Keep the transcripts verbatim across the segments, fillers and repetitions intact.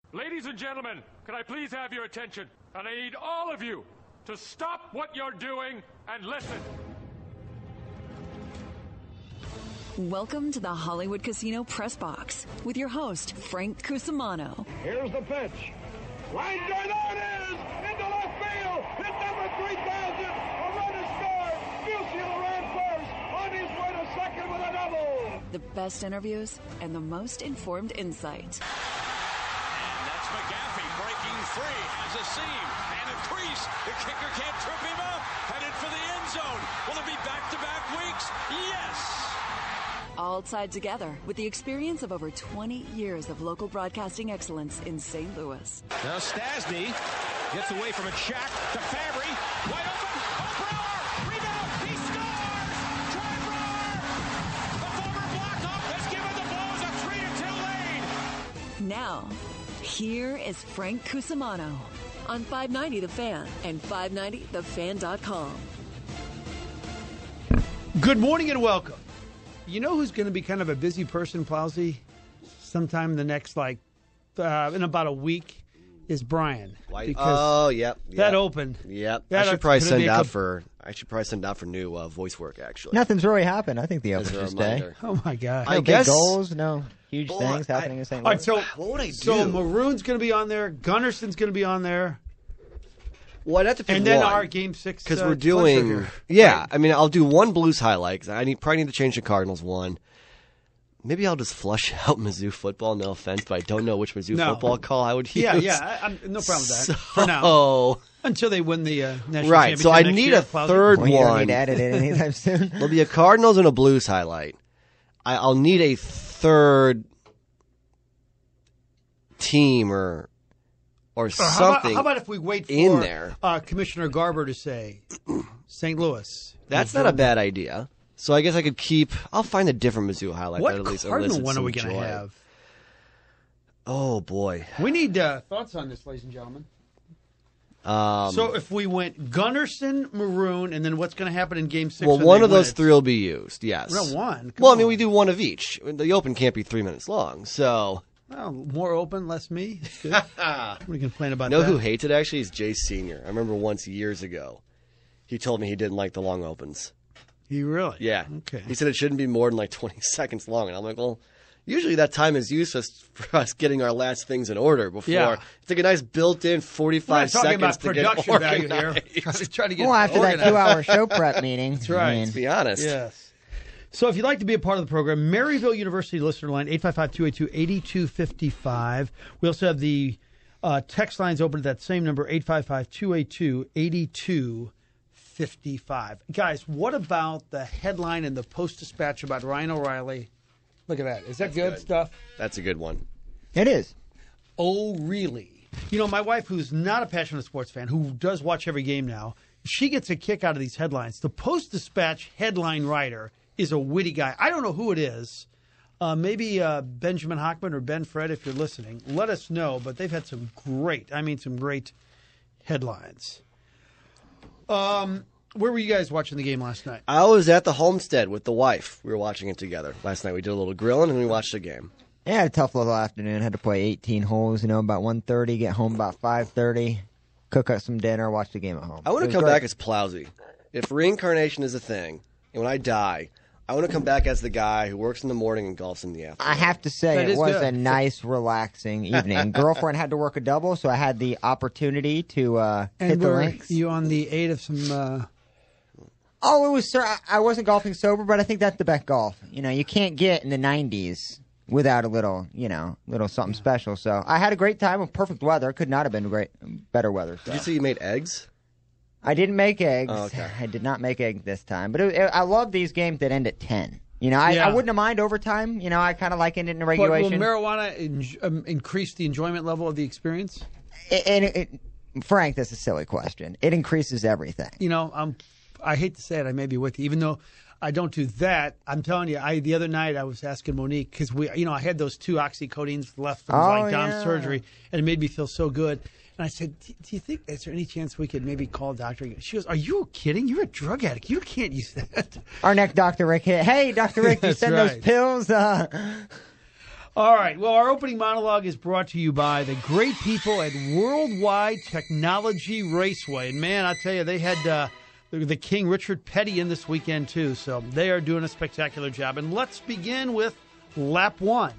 Ladies and gentlemen, can I please have your attention? And I need all of you to stop what you're doing and listen. Welcome to the Hollywood Casino Press Box with your host, Frank Cusimano. Here's the pitch. Line drive, there it is! Into left field! Hit number three thousand! A run is scored! Musial ran first! On his way to second with a double! The best interviews and the most informed insight. And that's McGaffey breaking free, has a seam and a crease. The kicker can't trip him up. Headed for the end zone. Will it be back-to-back weeks? Yes! All tied together with the experience of over twenty years of local broadcasting excellence in Saint Louis. Now Stasny gets away from it. Shaq to Fabry. Wide open. Oh, Brewer. Rebound. He scores. Troy Brewer. The former Blackhawk has given the Blues a three to two lead. Now, here is Frank Cusimano on five ninety The Fan and five ninety the fan dot com. Good morning and welcome. You know who's going to be kind of a busy person, Plowsy, sometime the next, like, uh, in about a week, is Brian. Because oh, yep, yep. That opened. Yep. That I should probably send out co- for. I should probably send out for new uh, voice work. Actually, nothing's really happened. I think the Open just day. Oh my God! No I big guess, goals, no huge boy, things happening I, in Saint All Louis. right, so what would I do? So Maroon's going to be on there. Gunnarson's going to be on there. Well, I'd have to pick and then one, our Game Six because uh, we're doing. here. Yeah, right. I mean, I'll do one Blues highlight. Cause I need probably need to change the Cardinals one. Maybe I'll just flush out Mizzou football. No offense, but I don't know which Mizzou no. football call I would use. Yeah, yeah, I, I'm, no problem with that so, for now. Until they win the uh, national right, championship so I next need year, a Plowsy. third well, you one. don't need to edit it anytime soon. There'll be a Cardinals and a Blues highlight. I, I'll need a third team or or Or how about, something. how about if we wait for in there. Uh, Commissioner Garber to say Saint Louis? That's not a bad idea. So I guess I could keep. I'll find a different Mizzou highlight. What that at least Cardinal elicits one are some we going to joy. have? Oh boy. We need uh, thoughts on this, ladies and gentlemen. Um, So if we went Gunnarsson, Maroon, and then what's going to happen in Game Six? well, when one they of those win it? three will be used. Yes. No, one. Come well, I mean, on. we do one of each. The Open can't be three minutes long, so. Well, more open, less me. It's good. We can complain about know that. who hates it actually is Jay Senior. I remember once years ago, he told me he didn't like the long opens. You really? Yeah. Okay. He said it shouldn't be more than like twenty seconds long, and I'm like, well, usually that time is useless for us getting our last things in order before. Yeah. It's like a nice built-in forty-five We're not talking seconds about to get production value organized. here. Trying to, trying to get Well, after organized. that two-hour show prep meeting. That's right. I mean, To be honest. Yes. So if you'd like to be a part of the program, Maryville University listener line, eight five five, two eight two, eight two five five. We also have the uh, text lines open at that same number, eight five five, two eight two, eight two five five. Guys, what about the headline in the Post-Dispatch about Ryan O'Reilly? Look at that. Is that That's good, good. stuff? That's a good one. it is. Oh, really? You know, my wife, who's not a passionate sports fan, who does watch every game now, she gets a kick out of these headlines. The Post-Dispatch headline writer is a witty guy. I don't know who it is. Uh, maybe uh, Benjamin Hockman or Ben Fred, if you're listening. Let us know. But they've had some great, I mean, some great headlines. Um, where were you guys watching the game last night? I was at the homestead with the wife. We were watching it together. Last night we did a little grilling and we watched the game. Yeah, I had a tough little afternoon. Had to play eighteen holes, you know, about one thirty, get home about five thirty, cook up some dinner, watch the game at home. I want It to was come great. back as Plowsy. If reincarnation is a thing, and when I die, I want to come back as the guy who works in the morning and golfs in the afternoon. I have to say, That it is was good. a nice, relaxing evening. Girlfriend had to work a double, so I had the opportunity to uh, hit And the were links. you on the eight of some... Uh, Oh, it was. Sir, I- I wasn't golfing sober, but I think that's the best golf. You know, you can't get in the nineties without a little, you know, little something special. So I had a great time with perfect weather. Could not have been great, better weather. So. Did you say you made eggs? I didn't make eggs. Oh, okay. I did not make eggs this time. But it, it, I love these games that end at ten. You know, I, Yeah. I wouldn't have mind overtime. You know, I kind of like it in the but will regulation. marijuana in, um, increase the enjoyment level of the experience? It- and it, it, Frank, that's a silly question. It increases everything. You know, I'm, I hate to say it, I may be with you, even though I don't do that. I'm telling you, I the other night I was asking Monique because we, you know, I had those two oxycodines left from Oh, like Dom's yeah. surgery, and it made me feel so good. And I said, "Do you think is there any chance we could maybe call a doctor?" She goes, "Are you kidding? You're a drug addict. You can't use that." Our next Doctor Rick hit. Hey, Doctor Rick, you That's send right. those pills? Uh, All right. Well, our opening monologue is brought to you by the great people at Worldwide Technology Raceway. And, man, I tell you, they had uh, the King Richard Petty in this weekend, too. So they are doing a spectacular job. And let's begin with lap one.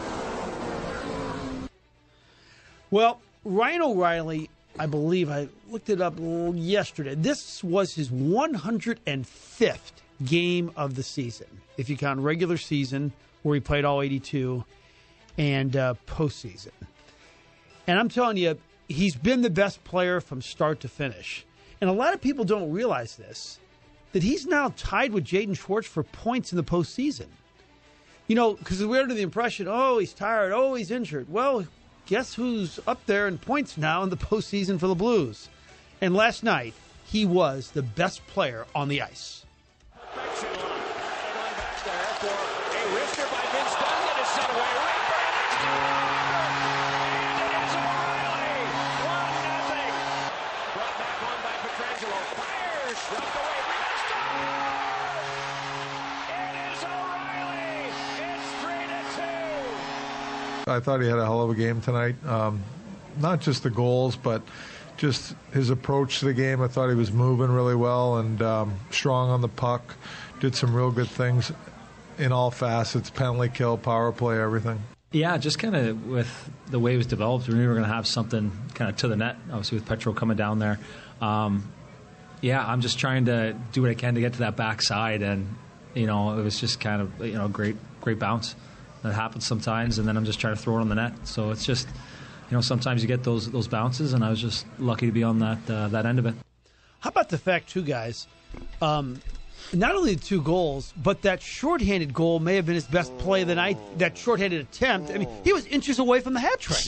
Well, Ryan O'Reilly, I believe, I looked it up yesterday. This was his one hundred fifth game of the season, if you count regular season, where he played all eighty-two, and uh, postseason. And I'm telling you, he's been the best player from start to finish. And a lot of people don't realize this, that he's now tied with Jaden Schwartz for points in the postseason. You know, because we're under the impression, oh, he's tired, oh, he's injured. Well, guess who's up there in points now in the postseason for the Blues? And last night, he was the best player on the ice. I thought he had a hell of a game tonight. Um, not just the goals, but just his approach to the game. I thought he was moving really well and um, strong on the puck. Did some real good things in all facets, penalty kill, power play, everything. Yeah, just kind of with the way it was developed, we knew we were going to have something kind of to the net, obviously with Petro coming down there. Um, yeah, I'm just trying to do what I can to get to that backside, and, you know, it was just kind of, you know, great, great bounce. That happens sometimes, and then I'm just trying to throw it on the net. So it's just, you know, sometimes you get those those bounces, and I was just lucky to be on that uh, that end of it. How about the fact, too, guys, um, not only the two goals, but that shorthanded goal may have been his best play of the night, that shorthanded attempt. I mean, he was inches away from the hat trick.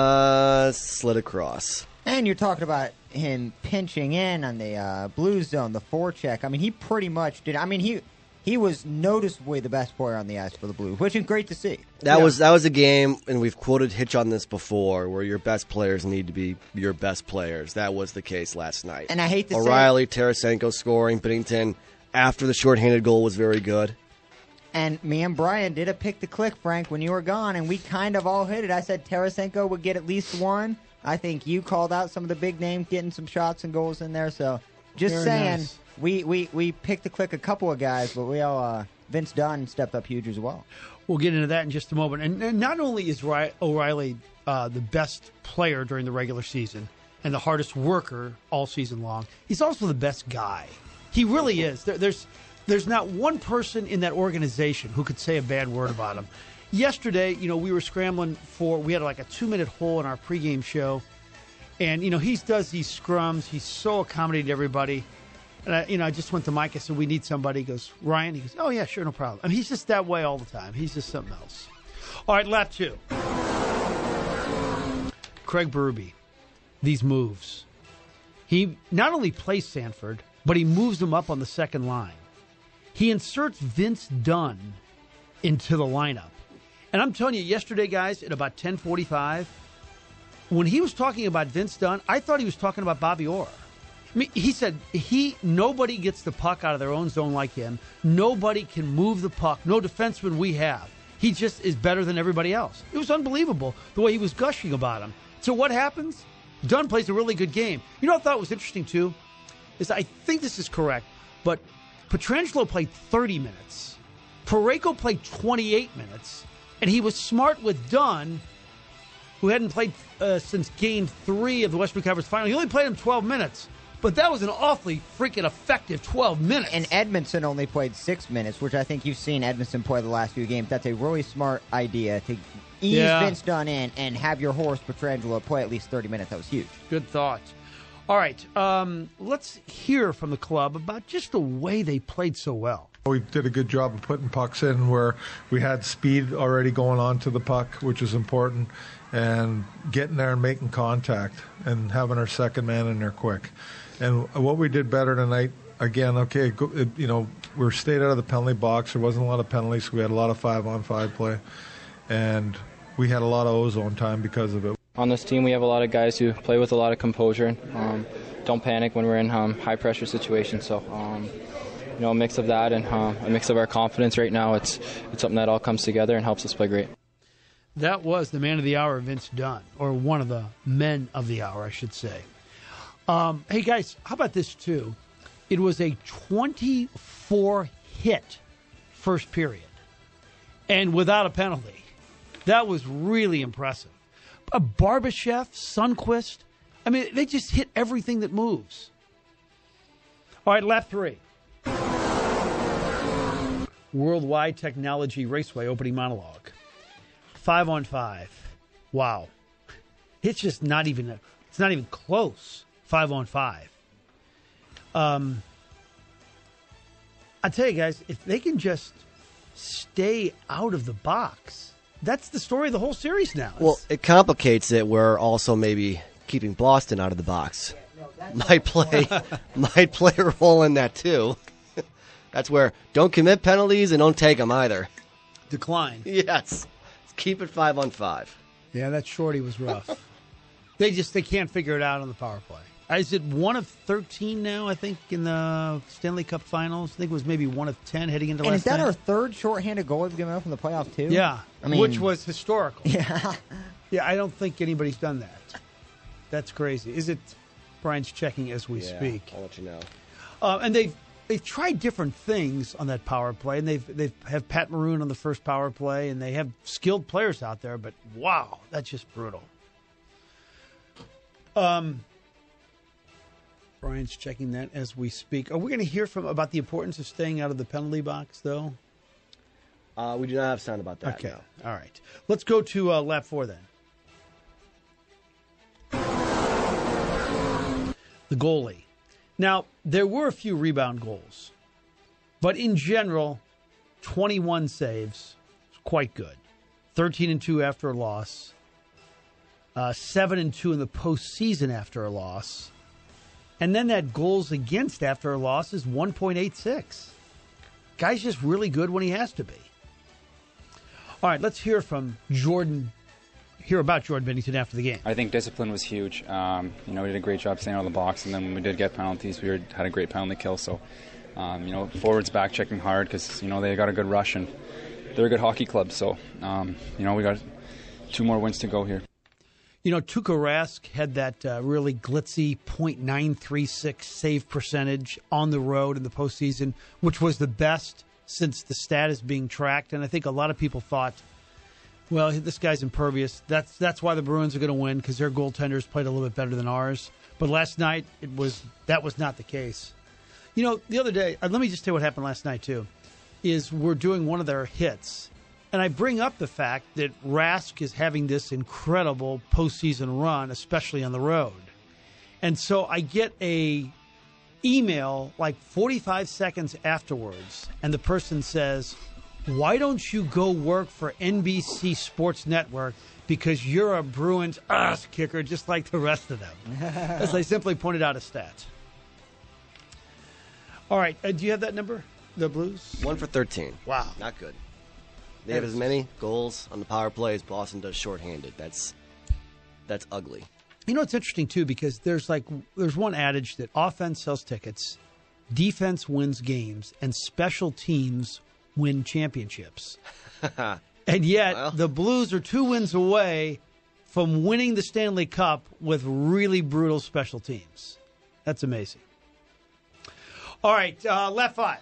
Just slid across. And you're talking about him pinching in on the uh, blue zone, the forecheck. I mean, he pretty much did. I mean, he... He was noticeably the best player on the ice for the Blues, which is great to see. That yeah. was that was a game, and we've quoted Hitch on this before, where your best players need to be your best players. That was the case last night. And I hate to O'Reilly, say Tarasenko scoring, Binnington after the shorthanded goal was very good. And me and Brian did a pick the click, Frank, when you were gone, and we kind of all hit it. I said Tarasenko would get at least one. I think you called out some of the big names getting some shots and goals in there. So just very saying. Nice. We, we we picked to click a couple of guys, but we all uh, Vince Dunn stepped up huge as well. We'll get into that in just a moment. And, and not only is Ry- O'Reilly uh, the best player during the regular season and the hardest worker all season long, he's also the best guy. He really is. There, there's there's not one person in that organization who could say a bad word about him. Yesterday, you know, we were scrambling for, we had like a two-minute hole in our pregame show. And, you know, he does these scrums. He's so accommodating to everybody. And, I, you know, I just went to Mike. I said, we need somebody. He goes, Ryan? He goes, oh, yeah, sure, no problem. I mean, he's just that way all the time. He's just something else. All right, lap two. Craig Berube, these moves. He not only plays Sanford, but he moves them up on the second line. He inserts Vince Dunn into the lineup. And I'm telling you, yesterday, guys, at about ten forty-five, when he was talking about Vince Dunn, I thought he was talking about Bobby Orr. I mean, he said he nobody gets the puck out of their own zone like him. Nobody can move the puck. No defenseman we have. He just is better than everybody else. It was unbelievable the way he was gushing about him. So what happens? Dunn plays a really good game. You know what I thought was interesting, too? Is I think this is correct, but Pietrangelo played thirty minutes. Parayko played twenty-eight minutes. And he was smart with Dunn, who hadn't played uh, since game three of the Western Conference Final. He only played him twelve minutes. But that was an awfully freaking effective twelve minutes. And Edmondson only played six minutes, which I think you've seen Edmondson play the last few games. That's a really smart idea to ease yeah. Vince Dunn in and have your horse Pietrangelo play at least thirty minutes. That was huge. Good thought. All right, um, let's hear from the club about just the way they played so well. We did a good job of putting pucks in where we had speed already going on to the puck, which is important, and getting there and making contact and having our second man in there quick. And what we did better tonight, again, okay, you know, we stayed out of the penalty box. There wasn't a lot of penalties. We had a lot of five-on-five play, and we had a lot of ozone time because of it. On this team, we have a lot of guys who play with a lot of composure and um, don't panic when we're in um, high-pressure situations. So, um, you know, a mix of that and um, a mix of our confidence right now, it's it's something that all comes together and helps us play great. That was the man of the hour, Vince Dunn, or one of the men of the hour, I should say. Um, hey, guys, how about this, too? It was a twenty-four hit first period, and without a penalty. That was really impressive. A Barbashev, Sundqvist, I mean, they just hit everything that moves. All right, lap three. Worldwide Technology Raceway opening monologue. Five on five. Wow. It's just not even, a, it's not even close. Five on five. Um, I tell you guys, if they can just stay out of the box, that's the story of the whole series now. Well, it complicates it where also maybe keeping Boston out of the box might play might play a role in that too. That's where don't commit penalties and don't take them either. Decline. Yes. Keep it five on five. Yeah, that shorty was rough. they just they can't figure it out on the power play. Is it one of thirteen now, I think, in the Stanley Cup Finals? I think it was maybe one of ten heading into and last is that night. our third shorthanded goal we've given up in the playoff, too? Yeah, I mean, which was historical. Yeah. Yeah, I don't think anybody's done that. That's crazy. Is it? Brian's checking as we yeah, speak. I'll let you know. Uh, and they've they've tried different things on that power play, and they've they've have Pat Maroon on the first power play, and they have skilled players out there. But wow, that's just brutal. Um, Brian's checking that as we speak. Are we going to hear from about the importance of staying out of the penalty box, though? Uh, we do not have sound about that. Okay, no. all right. Let's go to uh, lap four then. The goalie. Now, there were a few rebound goals, but in general, twenty-one saves, quite good. thirteen and two after a loss, uh, seven and two in the postseason after a loss, and then that goals against after a loss is one point eight six. Guy's just really good when he has to be. All right, let's hear from Jordan. Hear about Jordan Binnington after the game. I think discipline was huge. Um, you know, we did a great job staying out of the box, and then when we did get penalties, we were, had a great penalty kill. So, um, you know, forwards back checking hard because, you know, they got a good rush, and they're a good hockey club. So, um, you know, we got two more wins to go here. You know, Tuukka Rask had that uh, really glitzy point nine three six save percentage on the road in the postseason, which was the best since the stat is being tracked. And I think a lot of people thought, well, this guy's impervious. That's that's why the Bruins are going to win, because their goaltenders played a little bit better than ours. But last night, it was that was not the case. You know, the other day, uh, let me just tell you what happened last night, too, is we're doing one of their hits. And I bring up the fact that Rask is having this incredible postseason run, especially on the road. And so I get a email like forty-five seconds afterwards, and the person says, why don't you go work for N B C Sports Network because you're a Bruins ass kicker just like the rest of them? As they simply pointed out a stat. All right, uh, do you have that number, the Blues? One for thirteen. Wow. Not good. They have as many goals on the power play as Boston does shorthanded. That's that's ugly. You know, it's interesting, too, because there's like there's one adage that offense sells tickets, defense wins games, and special teams win championships. And yet, well, the Blues are two wins away from winning the Stanley Cup with really brutal special teams. That's amazing. All right, uh, left five.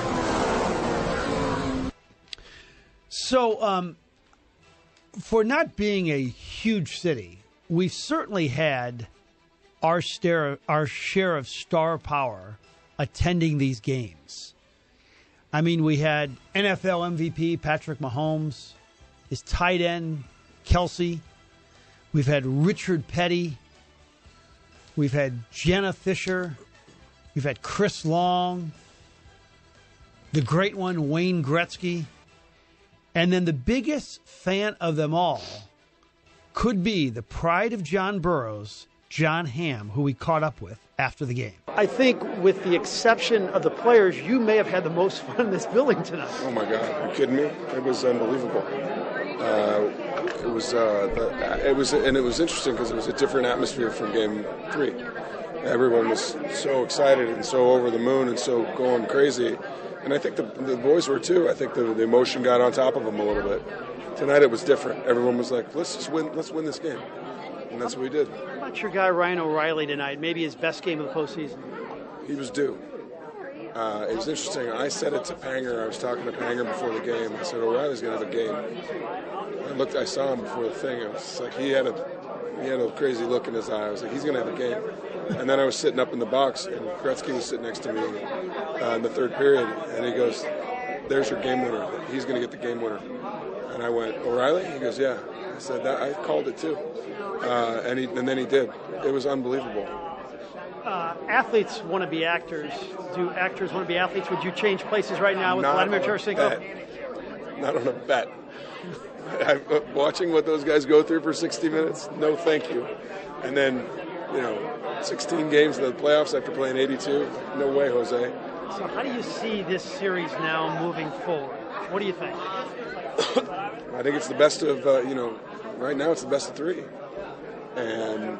So, um, for not being a huge city, we've certainly had our, stare, our share of star power attending these games. I mean, we had N F L M V P Patrick Mahomes, his tight end Kelsey. We've had Richard Petty. We've had Jenna Fisher. We've had Chris Long. The great one, Wayne Gretzky. And then the biggest fan of them all could be the pride of John Burroughs, John Hamm, who we caught up with after the game. I think with the exception of the players, you may have had the most fun in this building tonight. Oh, my God. Are you kidding me? It was unbelievable. Uh, it was, uh, the, it was, and it was interesting because it was a different atmosphere from game three. Everyone was so excited and so over the moon and so going crazy. And I think the, the boys were too. I think the, the emotion got on top of them a little bit. tonight it was different. Everyone was like, let's just win, let's win this game. And that's what we did. How about your guy Ryan O'Reilly tonight? Maybe his best game of the postseason. He was due. Uh, it was interesting. I said it to Panger. I was talking to Panger before the game. I said, O'Reilly's going to have a game. I looked. I saw him before the thing. It was like he had a he had a crazy look in his eye. I was like, he's going to have a game. And then I was sitting up in the box, and Gretzky was sitting next to me uh, in the third period, and he goes, there's your game winner. He's going to get the game winner. And I went, O'Reilly? He goes, yeah. I said, that, I called it too. Uh, and, he, and then he did. It was unbelievable. Uh, athletes want to be actors. Do actors want to be athletes? Would you change places right now with Not Vladimir on a Tarasenko? bet. Not on a bet. I, watching what those guys go through for sixty minutes, no thank you. And then, you know, sixteen games in the playoffs after playing eighty-two, no way, Jose. So how do you see this series now moving forward? What do you think? I think it's the best of, uh, you know, right now it's the best of three. And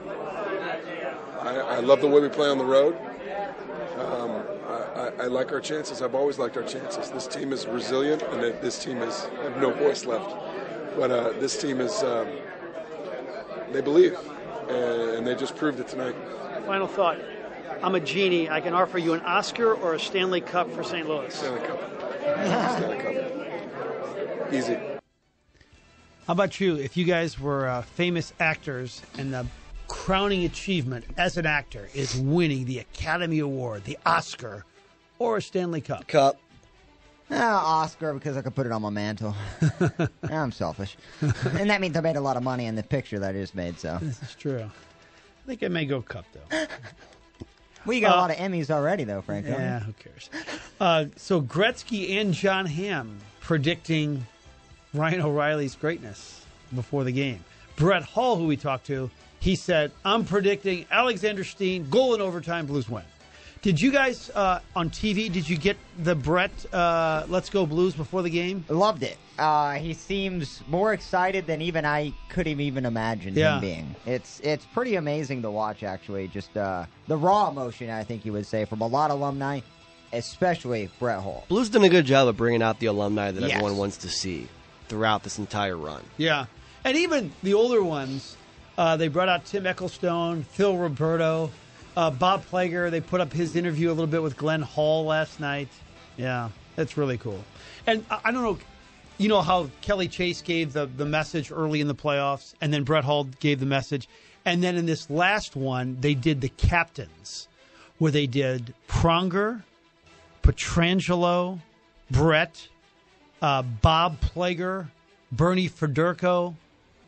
I, I love the way we play on the road. Um, I, I, I like our chances. I've always liked our chances. This team is resilient, and this team is, I have no voice left. But uh, this team is, um, they believe, and they just proved it tonight. Final thought. I'm a genie. I can offer you an Oscar or a Stanley Cup for Saint Louis. Stanley Cup. Stanley Cup. Easy. How about you? If you guys were uh, famous actors and the crowning achievement as an actor is winning the Academy Award, the Oscar, or a Stanley Cup? Cup. Uh, Oscar, because I could put it on my mantle. I'm selfish. And that means I made a lot of money in the picture that I just made, so. This is true. I think I may go Cup, though. We got uh, a lot of Emmys already, though, Frank. Yeah, who cares? Uh, so Gretzky and John Hamm predicting Ryan O'Reilly's greatness before the game. Brett Hull, who we talked to, he said, I'm predicting Alexander Steen, goal in overtime, Blues win. Did you guys, uh, on T V, did you get the Brett uh, Let's Go Blues before the game? Loved it. Uh, he seems more excited than even I could have even imagined yeah. him being. It's it's pretty amazing to watch, actually. Just uh, the raw emotion, I think you would say, from a lot of alumni, especially Brett Hull. Blues done a good job of bringing out the alumni that yes. everyone wants to see throughout this entire run. Yeah. And even the older ones, uh, they brought out Tim Ecclestone, Phil Roberto, uh, Bob Plager. They put up his interview a little bit with Glenn Hall last night. Yeah, that's really cool. And I, I don't know, you know how Kelly Chase gave the, the message early in the playoffs, and then Brett Hull gave the message. And then in this last one, they did the captains, where they did Pronger, Pietrangelo, Brett, uh, Bob Plager, Bernie Federko.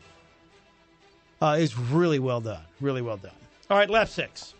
Uh, is really well done. Really well done. All right, lap six.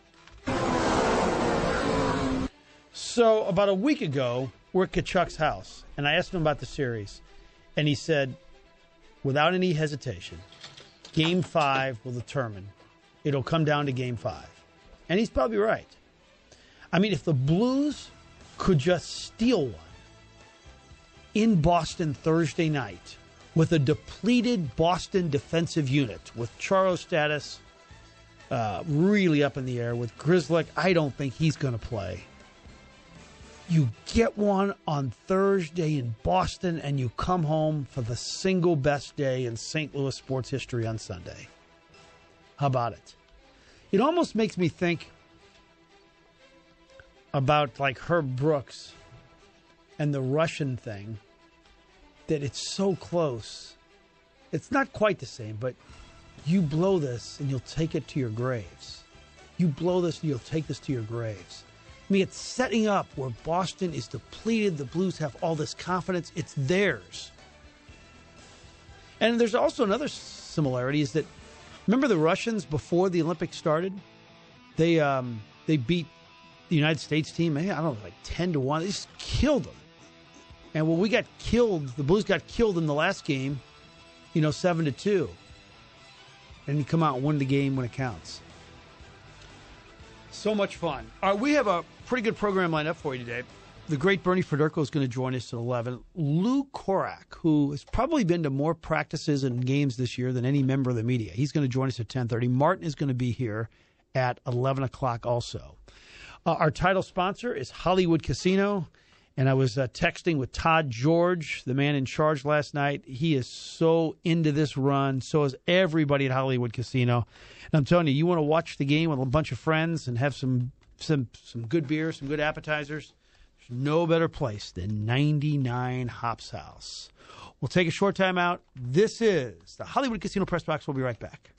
So about a week ago, we're at Kachuk's house, and I asked him about the series, and he said, without any hesitation, Game five will determine. It'll come down to Game five. And he's probably right. I mean, if the Blues could just steal one in Boston Thursday night with a depleted Boston defensive unit, with Charo status uh, really up in the air, with Grzelcyk, I don't think he's going to play. You get one on Thursday in Boston, and you come home for the single best day in Saint Louis sports history on Sunday. How about it? It almost makes me think about like Herb Brooks and the Russian thing, that it's so close. It's not quite the same, but you blow this and you'll take it to your graves. You blow this and you'll take this to your graves. I mean, it's setting up where Boston is depleted. The Blues have all this confidence. It's theirs. And there's also another similarity is that, remember the Russians before the Olympics started? They um, they beat the United States team, I don't know, like ten to one. They just killed them. And when we got killed, the Blues got killed in the last game, you know, seven to two. And you come out and win the game when it counts. So much fun. All right, we have a pretty good program lined up for you today. The great Bernie Federko is going to join us at eleven. Lou Korak, who has probably been to more practices and games this year than any member of the media, he's going to join us at ten thirty. Martin is going to be here at eleven o'clock also. Uh, our title sponsor is Hollywood Casino. And I was uh, texting with Todd George, the man in charge last night. He is so into this run. So is everybody at Hollywood Casino. And I'm telling you, you want to watch the game with a bunch of friends and have some some some good beer, some good appetizers. There's no better place than ninety-nine Hops House. We'll take a short time out. This is the Hollywood Casino Press Box. We'll be right back.